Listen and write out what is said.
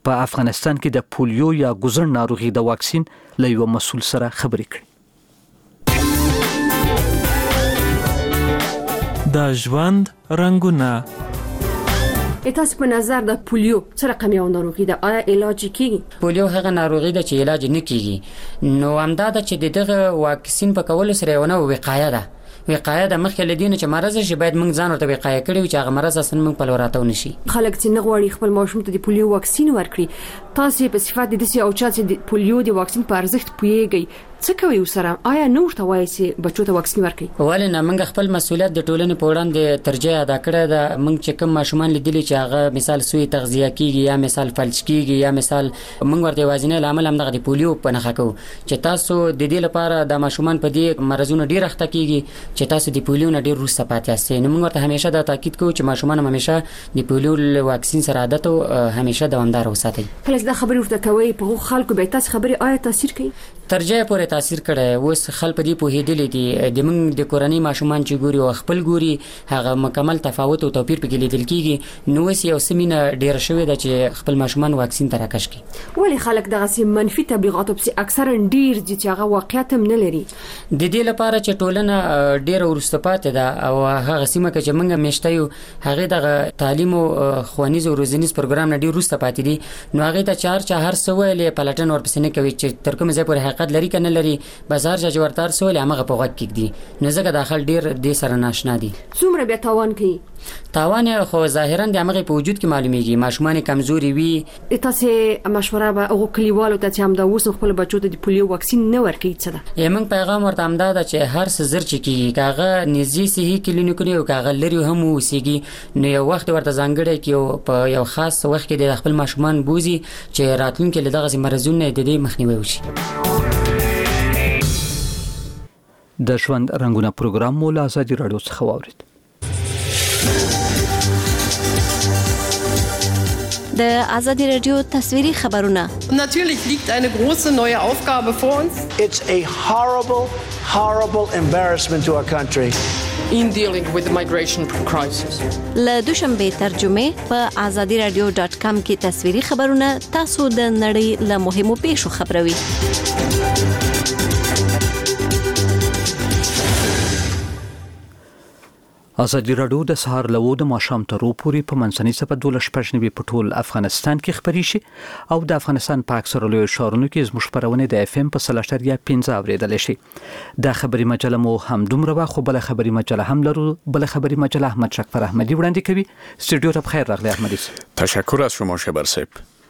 په افغانستان کې د پولیو یا ګوزن ناروغي د واکسین له یو مسؤل سره خبرې کړې. د ژوند رنگونه. تاسو په نظر د پولیو څه رقم یو ناروغي ده؟ آیا علاج کیږي؟ پولیو هغه ناروغي ده چې علاج نه کیږي، نو همدا ده چې دغه واکسین په کولو سره یو نه وقایه ده. وقایه د مخکې لدینه چې مرز شي باید موږ ځان ورته وقایه کړو چې هغه مرز اصلا موږ په لوراتو نشي. خلک چې نه غواړي خپل ماشوم ته د پولیو واکسین ورکړي، تاسو په صفات د دې او چا چې د پولیو د واکسین په ارزښت پوهیږئ، څه کوي وسره؟ آیا نو ورته وایي چې بچو ته واکسین ورکړي؟ ولې نه، موږ خپل مسؤلیت د ټولنې په وړاندې ترجیح ادا کړی ده. موږ چې کوم ماشومان لیدلي چې هغه مثال سوی تغذیه کیږي یا مثال فلج کیږي یا مثال موږ ورته وازنه لامل هم دغه د پولیو په نښه کوو چې تاسو د دې لپاره د ماشومان په دې مرزونو ډیر اخته کیږي چې تاسو د پولیو نه ډیر وروسته پاتې یاستئ. نو موږ ورته همیشه دا تاکید کوو چې ماشومان همیشه د پولیو واکسین سره عادت او همیشه دوامدار وساتئ. کله دا خبرې ورته کوي په خلکو به تاسو خبرې آیا تاثیر کوي؟ ترجیح پورې تاثیر کړي. اوس خلک په دې پوهېدلي دي د موږ د کورنۍ ماشومان چې ګوري او خپل ګوري هغه مکمل تفاوت او توپیر پکې لیدل کیږي. نو اوس یو سمینه ډیر شوې ده چې خپل ماشومان واکسین ته راکش کړي. ولې خلک دغه منفي تبلیغات په اکثرا ډیر دي چې هغه واقعیت هم نه لري؟ د دې لپاره چې ټولنه ډیر ورسته پاتې ده او هغه سیمه کې چې موږ مشته یو هغه د تعلیم او ښوونیز او روزنیز پروګرام نه ډیر ورسته پاتې دي. نو هغه ته چار هر څه ویلې پلاتن ورپسې نه کوي چې تر کومه ځای پورې حقیقت لري کنه لري، بازار جوړتار سوال هغه په وخت کې دي. نو ځکه داخل ډیر د سره ناشنا دي. څومره بیا تاوان کوي؟ تاوان خو ظاهرا د هغه په وجود کې معلومیږي. ماشومان کمزوري وي. تاسو مشوره به او کلیوالو ته چې هم دا اوس خپل بچو ته د پولیو واکسین نه ورکړي څه ده؟ یمن پیغام ورته امدا ده چې هر څه زر چې کیږي کاغه نږدې صحي کلینیکونه او کاغه لري هم وسیږي. نو یو وخت ورته ځانګړی کې په یو خاص وخت کې د خپل ماشومان بوزي چې راتلونکي له دغه مرزونه د دې مخنیوي وشي. د ژوند رنگونه پروګرام مو له آزادي رادیو څخه واورید. د آزادي رادیو تصویري خبرونه. Natürlich liegt eine große neue Aufgabe vor uns. It's a horrible embarrassment to our country. In dealing with the migration crisis. له دوشنبه ترجمه په azadiradio.com کې تصویري خبرونه تاسو د نړۍ له مهمو پیښو خبروي. آزادي رادیو د سهار لوو د ماښام تر پورې په منځنۍ صفه 12 په ټول افغانستان کې خبري شي او د افغانستان په اکثره لوی ښارونو کې زموږ خبرونه د اف ام په 3.15 اوریدل شي. دا خبري مجله مو هم دومره خو بل خبري مجله هم لرو. بل خبري مجله احمد شکفر احمدی وړاندې کوي. استودیو ته بخیر راغلی احمدی. تشکر از شما شبر صاحب.